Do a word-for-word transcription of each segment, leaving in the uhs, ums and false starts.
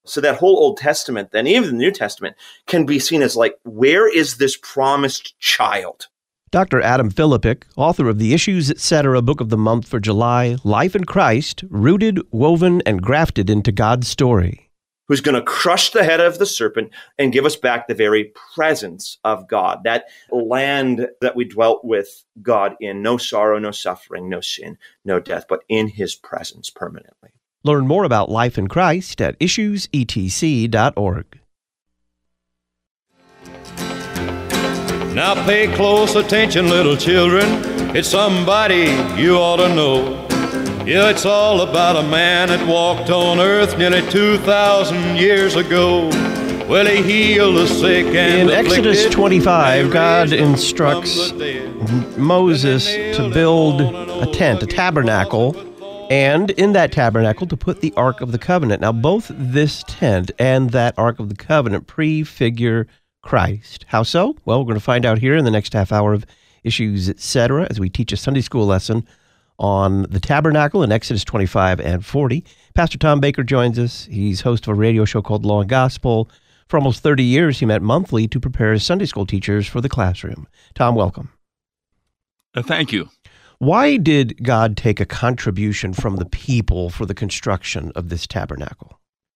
So that whole Old Testament, then even the New Testament, can be seen as like, where is this promised child? Doctor Adam Philippic, author of the Issues Etc. Book of the Month for July, Life in Christ, Rooted, Woven, and Grafted into God's Story. Who's going to crush the head of the serpent and give us back the very presence of God, that land that we dwelt with God in, no sorrow, no suffering, no sin, no death, but in his presence permanently. Learn more about life in Christ at issues e t c dot org. Now pay close attention, little children. It's somebody you ought to know. Yeah, it's all about a man that walked on earth nearly two thousand years ago. Well, he healed the sick and in Exodus twenty-five, God instructs Moses to build a tent, a tabernacle, and in that tabernacle to put the Ark of the Covenant. Now, both this tent and that Ark of the Covenant prefigure Christ. How so? Well, we're going to find out here in the next half hour of Issues Etc. as we teach a Sunday school lesson on the tabernacle in Exodus twenty-five and forty. Pastor Tom Baker joins us. He's host of a radio show called Law and Gospel. For almost thirty years, he met monthly to prepare his Sunday school teachers for the classroom. Tom, welcome. Uh, thank you. Why did God take a contribution from the people for the construction of this tabernacle?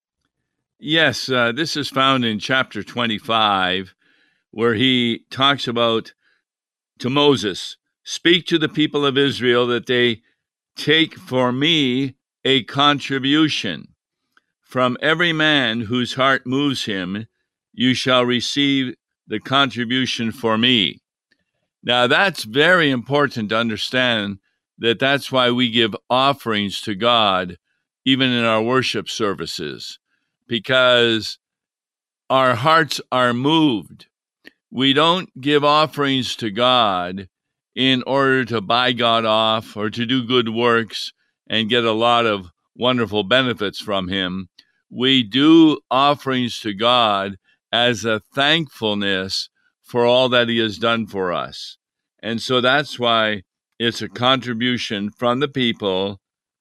Yes, uh, this is found in chapter twenty-five, where he talks about to Moses, speak to the people of Israel that they take for me a contribution. From every man whose heart moves him, you shall receive the contribution for me. Now, that's very important to understand that that's why we give offerings to God, even in our worship services, because our hearts are moved. We don't give offerings to God in order to buy God off or to do good works and get a lot of wonderful benefits from him. We do offerings to God as a thankfulness for all that he has done for us. And so that's why it's a contribution from the people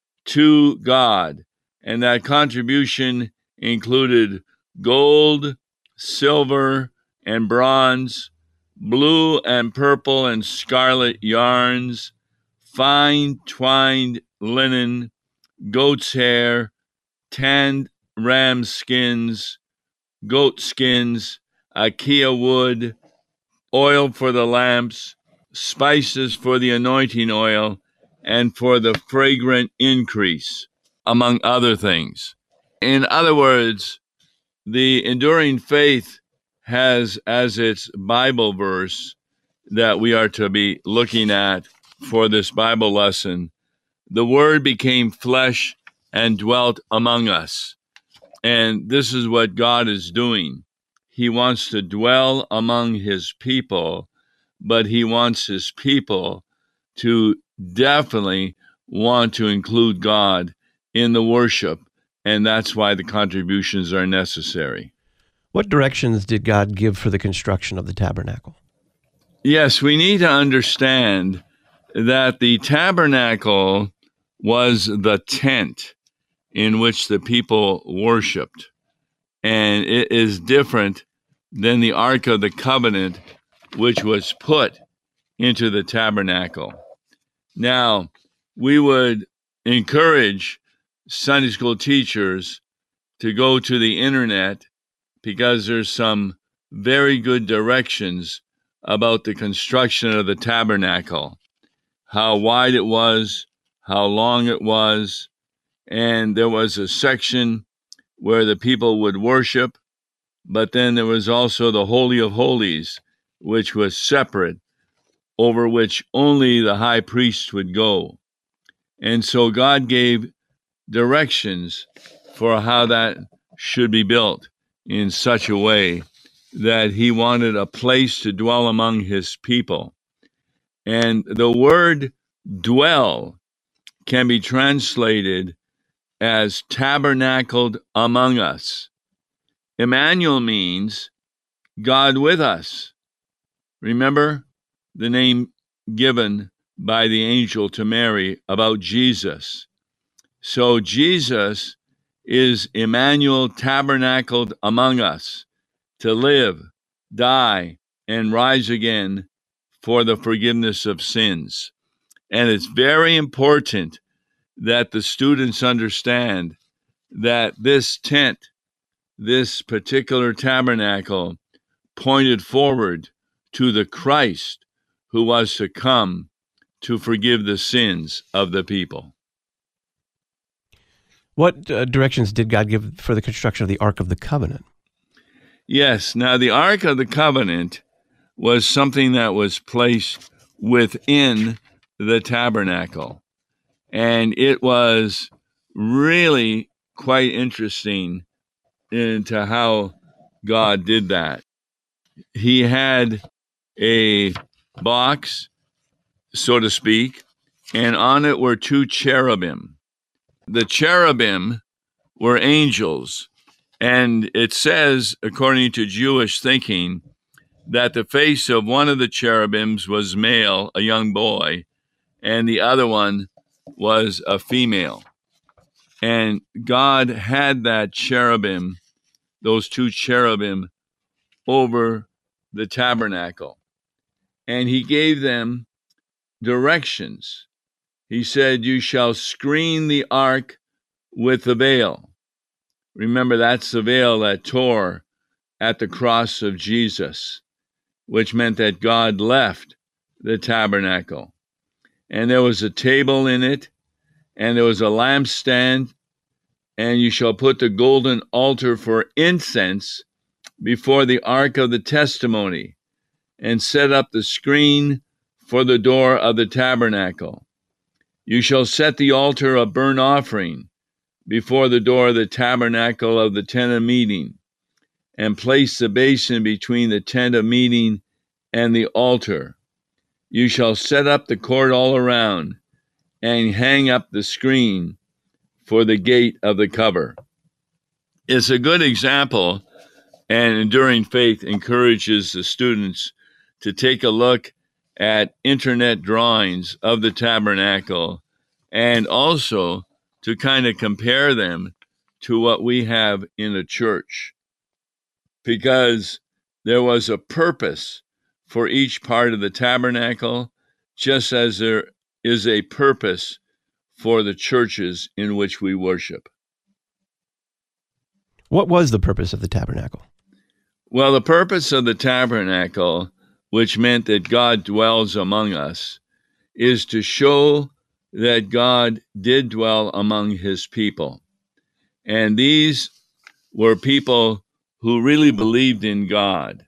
to God. And that contribution included gold, silver, and bronze, blue and purple and scarlet yarns, fine twined linen, goat's hair, tanned ram skins, goat skins, acacia wood, oil for the lamps, spices for the anointing oil, and for the fragrant increase, among other things. In other words, the enduring faith has as its Bible verse that we are to be looking at for this Bible lesson, the Word became flesh and dwelt among us. And this is what God is doing. He wants to dwell among his people, but he wants his people to definitely want to include God in the worship, and that's why the contributions are necessary. What directions did God give for the construction of the tabernacle? Yes, we need to understand that the tabernacle was the tent in which the people worshiped, and it is different than the Ark of the Covenant, which was put into the tabernacle. Now, we would encourage Sunday school teachers to go to the internet because there's some very good directions about the construction of the tabernacle, how wide it was, how long it was, and there was a section where the people would worship, but then there was also the Holy of Holies, which was separate, over which only the high priest would go. And so God gave directions for how that should be built in such a way that he wanted a place to dwell among his people. And the word dwell can be translated as tabernacled among us. Emmanuel means God with us. Remember the name given by the angel to Mary about Jesus. So Jesus is Emmanuel tabernacled among us to live, die, and rise again for the forgiveness of sins. And it's very important that the students understand that this tent, this particular tabernacle, pointed forward to the Christ who was to come to forgive the sins of the people. What uh, directions did God give for the construction of the Ark of the Covenant? Yes, now the Ark of the Covenant was something that was placed within the tabernacle. And it was really quite interesting into how God did that. He had a box, so to speak, and on it were two cherubim. The cherubim were angels, and it says, according to Jewish thinking, that the face of one of the cherubims was male, a young boy, and the other one was a female. And God had that cherubim, those two cherubim, over the tabernacle. And he gave them directions. He said, you shall screen the ark with the veil. Remember, that's the veil that tore at the cross of Jesus, which meant that God left the tabernacle. And there was a table in it, and there was a lampstand, and you shall put the golden altar for incense before the ark of the testimony, and set up the screen for the door of the tabernacle. You shall set the altar of burnt offering before the door of the tabernacle of the tent of meeting, and place the basin between the tent of meeting and the altar. You shall set up the court all around, and hang up the screen for the gate of the cover. It's a good example, and Enduring Faith encourages the students to take a look at internet drawings of the tabernacle, and also to kind of compare them to what we have in a church, because there was a purpose for each part of the tabernacle, just as there is a purpose for the churches in which we worship. What was the purpose of the tabernacle? Well, the purpose of the tabernacle, which meant that God dwells among us, is to show that God did dwell among his people. And these were people who really believed in God.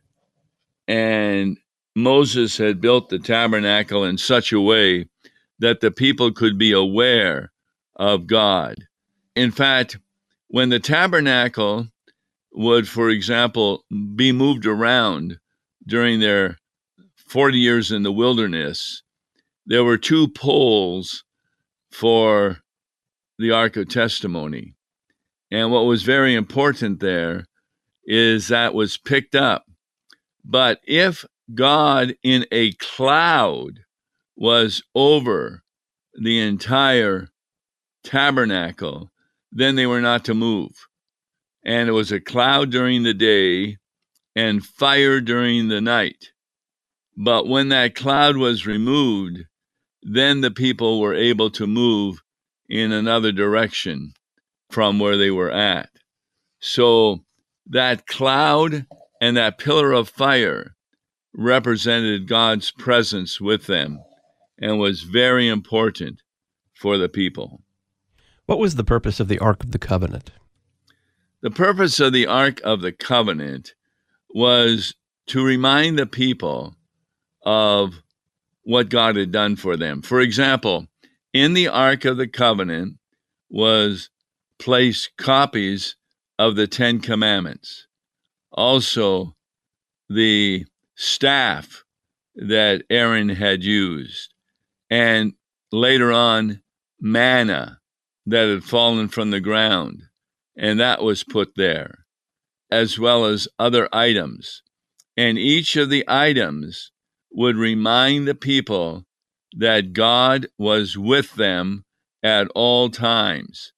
And Moses had built the tabernacle in such a way that the people could be aware of God. In fact, when the tabernacle would, for example, be moved around during their forty years in the wilderness, there were two poles for the Ark of Testimony. And what was very important there is that was picked up. But if God in a cloud was over the entire tabernacle, then they were not to move. And it was a cloud during the day and fire during the night. But when that cloud was removed, then the people were able to move in another direction from where they were at. So that cloud and that pillar of fire represented God's presence with them and was very important for the people. What was the purpose of the Ark of the Covenant? The purpose of the Ark of the Covenant was to remind the people of what God had done for them. For example, in the Ark of the Covenant was placed copies of the Ten Commandments. Also, the staff that Aaron had used, and later on, manna that had fallen from the ground, and that was put there, as well as other items. And each of the items would remind the people that God was with them at all times.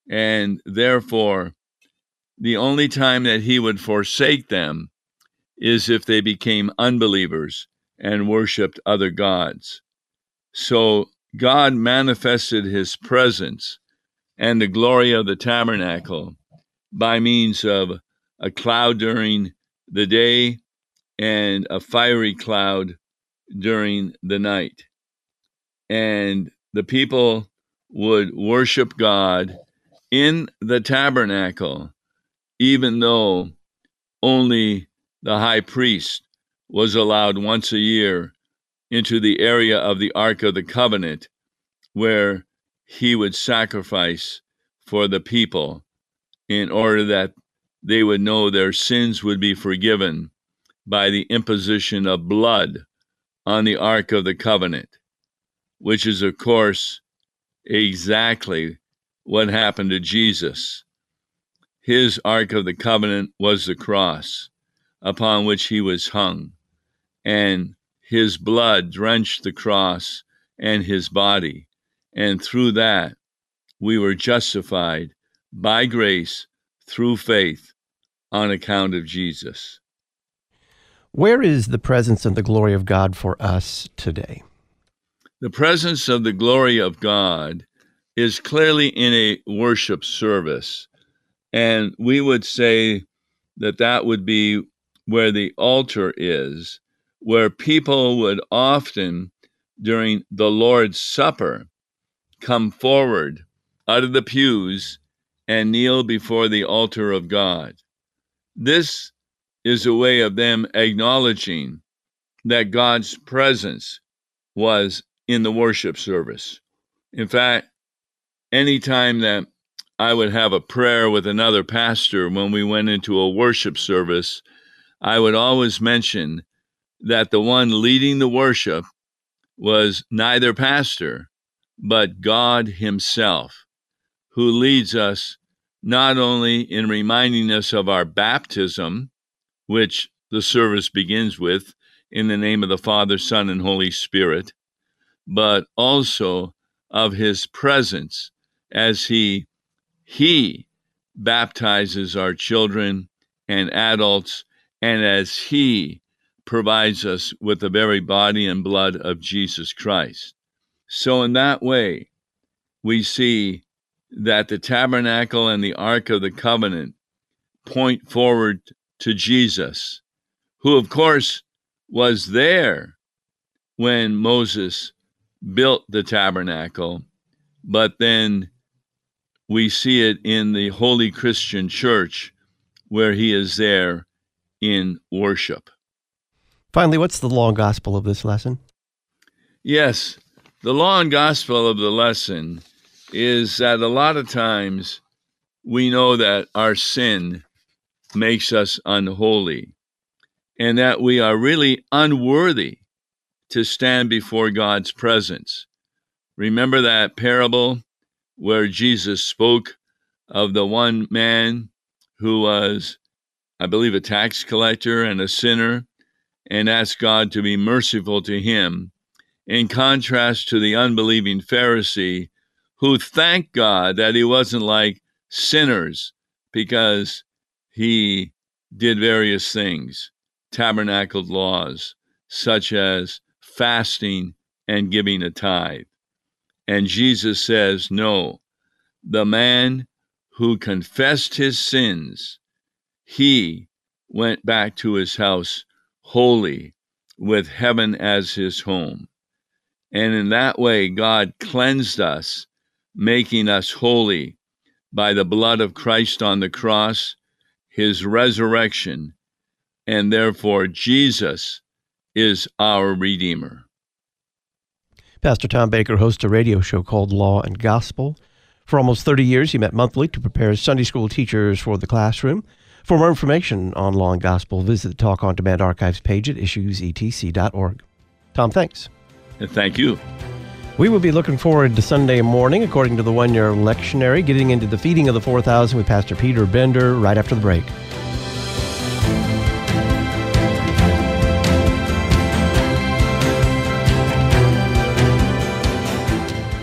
And therefore, the only time that he would forsake them is if they became unbelievers and worshiped other gods. So God manifested his presence and the glory of the tabernacle by means of a cloud during the day and a fiery cloud during the night. And the people would worship God in the tabernacle, even though only the high priest was allowed once a year into the area of the Ark of the Covenant, where he would sacrifice for the people in order that they would know their sins would be forgiven by the imposition of blood on the Ark of the Covenant, which is, of course, exactly what happened to Jesus. His Ark of the Covenant was the cross upon which he was hung, and his blood drenched the cross and his body, and through that we were justified by grace through faith on account of Jesus. Where is the presence and the glory of God for us today? The presence of the glory of God is clearly in a worship service, and we would say that that would be where the altar is, where people would often, during the Lord's Supper, come forward out of the pews and kneel before the altar of God. This is a way of them acknowledging that God's presence was in the worship service. In fact, anytime that I would have a prayer with another pastor when we went into a worship service, I would always mention that the one leading the worship was neither pastor, but God himself, who leads us not only in reminding us of our baptism, which the service begins with, in the name of the Father, Son, and Holy Spirit, but also of his presence as he, he baptizes our children and adults, and as he provides us with the very body and blood of Jesus Christ. So in that way, we see that the tabernacle and the Ark of the Covenant point forward to Jesus, who, of course, was there when Moses built the tabernacle, but then we see it in the Holy Christian Church, where he is there in worship. Finally, what's the law and gospel of this lesson? Yes, the law and gospel of the lesson is that a lot of times we know that our sin makes us unholy and that we are really unworthy to stand before God's presence. Remember that parable where Jesus spoke of the one man who was, I believe, a tax collector and a sinner, and asked God to be merciful to him, in contrast to the unbelieving Pharisee who thanked God that he wasn't like sinners because he did various things, tabernacled laws, such as fasting and giving a tithe. And Jesus says, no, the man who confessed his sins, he went back to his house holy, with heaven as his home. And in that way, God cleansed us, making us holy by the blood of Christ on the cross, his resurrection, and therefore Jesus is our Redeemer. Pastor Tom Baker hosts a radio show called Law and Gospel. For almost thirty years, he met monthly to prepare Sunday school teachers for the classroom. For more information on Law and Gospel, visit the Talk On Demand archives page at issues e t c dot org. Tom, thanks. Thank you. We will be looking forward to Sunday morning, according to the one-year lectionary, getting into the feeding of the four thousand with Pastor Peter Bender right after the break.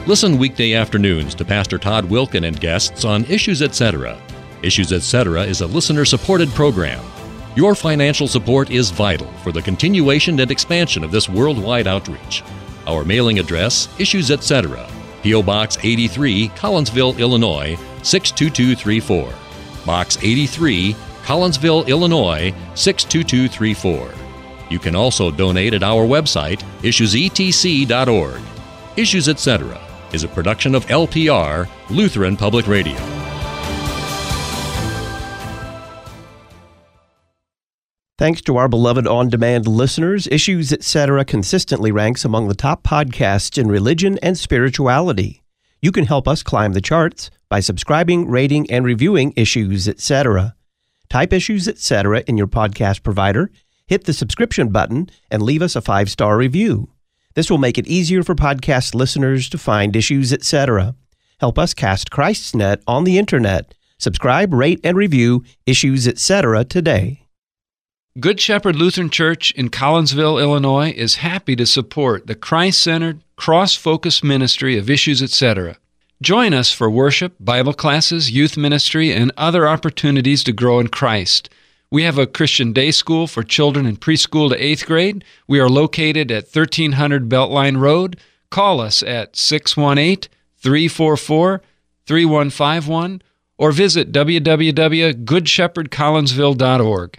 Listen weekday afternoons to Pastor Todd Wilkin and guests on Issues Etc. Issues Etc. is a listener-supported program. Your financial support is vital for the continuation and expansion of this worldwide outreach. Our mailing address, Issues Etc., P O. Box eighty-three, Collinsville, Illinois, six two two three four. Box eighty-three, Collinsville, Illinois, six two two three four. You can also donate at our website, issues e t c dot org. Issues Etc. is a production of L P R, Lutheran Public Radio. Thanks to our beloved on-demand listeners, Issues Etc. consistently ranks among the top podcasts in religion and spirituality. You can help us climb the charts by subscribing, rating, and reviewing Issues Etc. Type Issues Etc. in your podcast provider, hit the subscription button, and leave us a five-star review. This will make it easier for podcast listeners to find Issues Etc. Help us cast Christ's net on the internet. Subscribe, rate, and review Issues Etc. today. Good Shepherd Lutheran Church in Collinsville, Illinois is happy to support the Christ-centered, cross-focused ministry of Issues Etc. Join us for worship, Bible classes, youth ministry, and other opportunities to grow in Christ. We have a Christian day school for children in preschool to eighth grade. We are located at thirteen hundred Beltline Road. Call us at six one eight, three four four, three one five one or visit w w w dot good shepherd collinsville dot org.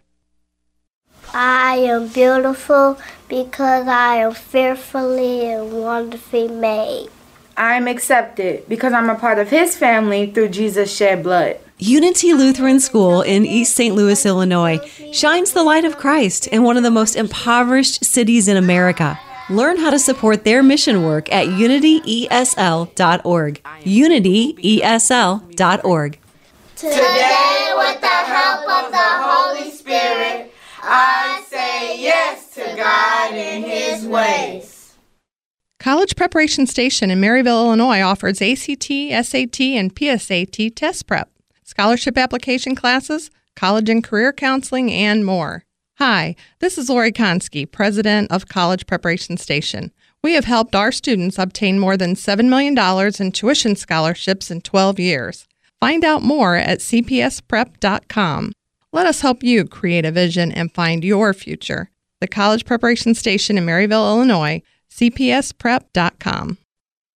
I am beautiful because I am fearfully and wonderfully made. I am accepted because I'm a part of His family through Jesus' shed blood. Unity Lutheran School in East Saint Louis, Illinois, shines the light of Christ in one of the most impoverished cities in America. Learn how to support their mission work at unity e s l dot org. unity e s l dot org. Today, with the help of the Holy Spirit, I say yes to God and His ways. College Preparation Station in Maryville, Illinois offers A C T, S A T, and P S A T test prep, scholarship application classes, college and career counseling, and more. Hi, this is Lori Konski, president of College Preparation Station. We have helped our students obtain more than seven million dollars in tuition scholarships in twelve years. Find out more at c p s prep dot com. Let us help you create a vision and find your future. The College Preparation Station in Maryville, Illinois, c p s prep dot com.